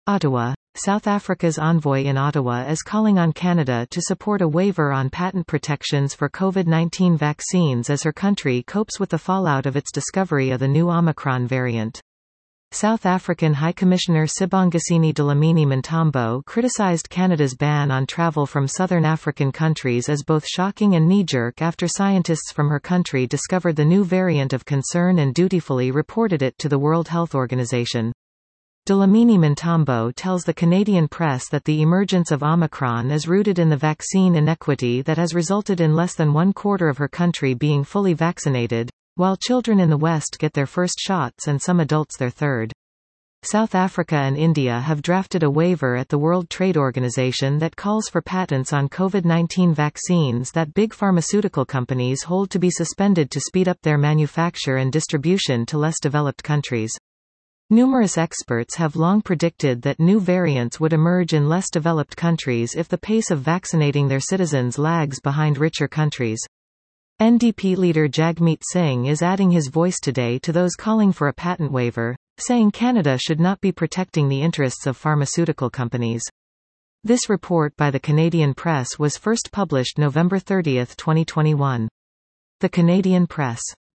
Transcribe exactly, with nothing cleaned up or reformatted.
Ottawa. South Africa's envoy in Ottawa is calling on Canada to support a waiver on patent protections for COVID nineteen vaccines as her country copes with the fallout of its discovery of the new Omicron variant. South African High Commissioner Sibongiseni Dlamini Mntambo criticized Canada's ban on travel from southern African countries as both shocking and knee-jerk after scientists from her country discovered the new variant of concern and dutifully reported it to the World Health Organization. Dlamini Mntambo tells the Canadian press that the emergence of Omicron is rooted in the vaccine inequity that has resulted in less than one quarter of her country being fully vaccinated, while children in the West get their first shots and some adults their third. South Africa and India have drafted a waiver at the World Trade Organization that calls for patents on COVID nineteen vaccines that big pharmaceutical companies hold to be suspended to speed up their manufacture and distribution to less developed countries. Numerous experts have long predicted that new variants would emerge in less developed countries if the pace of vaccinating their citizens lags behind richer countries. N D P leader Jagmeet Singh is adding his voice today to those calling for a patent waiver, saying Canada should not be protecting the interests of pharmaceutical companies. This report by the Canadian Press was first published November thirtieth, twenty twenty-one. The Canadian Press.